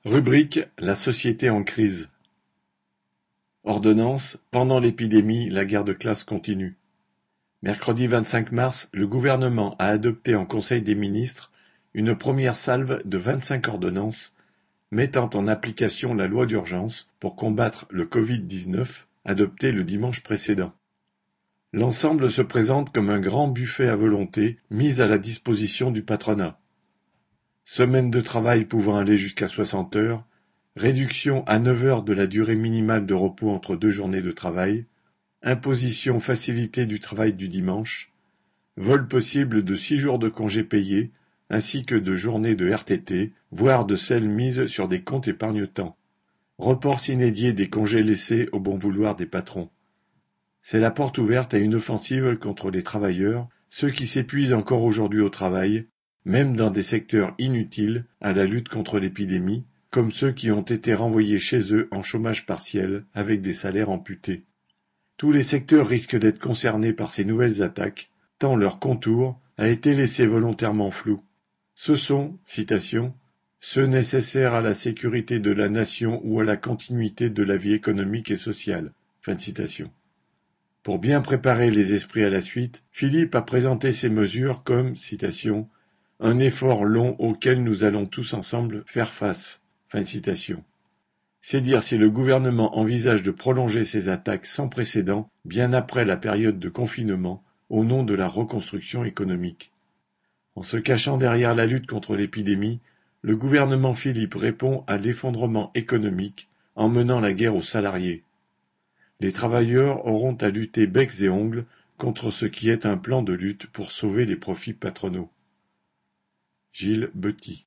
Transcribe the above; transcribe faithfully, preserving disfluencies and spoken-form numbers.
Rubrique La société en crise. Ordonnance Pendant l'épidémie, la guerre de classe continue. Mercredi vingt-cinq mars, le gouvernement a adopté en Conseil des ministres une première salve de vingt-cinq ordonnances mettant en application la loi d'urgence pour combattre le Covid dix-neuf adoptée le dimanche précédent. L'ensemble se présente comme un grand buffet à volonté mis à la disposition du patronat. Semaine de travail pouvant aller jusqu'à soixante heures, réduction à neuf heures de la durée minimale de repos entre deux journées de travail, imposition facilitée du travail du dimanche, vol possible de six jours de congés payés, ainsi que de journées de R T T, voire de celles mises sur des comptes épargne-temps, report inédit des congés laissés au bon vouloir des patrons. C'est la porte ouverte à une offensive contre les travailleurs, ceux qui s'épuisent encore aujourd'hui au travail, même dans des secteurs inutiles à la lutte contre l'épidémie, comme ceux qui ont été renvoyés chez eux en chômage partiel avec des salaires amputés. Tous les secteurs risquent d'être concernés par ces nouvelles attaques, tant leur contour a été laissé volontairement flou. Ce sont, citation, ceux nécessaires à la sécurité de la nation ou à la continuité de la vie économique et sociale. Fin de citation. Pour bien préparer les esprits à la suite, Philippe a présenté ces mesures comme, citation, un effort long auquel nous allons tous ensemble faire face. Fin de citation. C'est dire si le gouvernement envisage de prolonger ces attaques sans précédent bien après la période de confinement au nom de la reconstruction économique. En se cachant derrière la lutte contre l'épidémie, le gouvernement Philippe répond à l'effondrement économique en menant la guerre aux salariés. Les travailleurs auront à lutter becs et ongles contre ce qui est un plan de lutte pour sauver les profits patronaux. Gilles Beuty.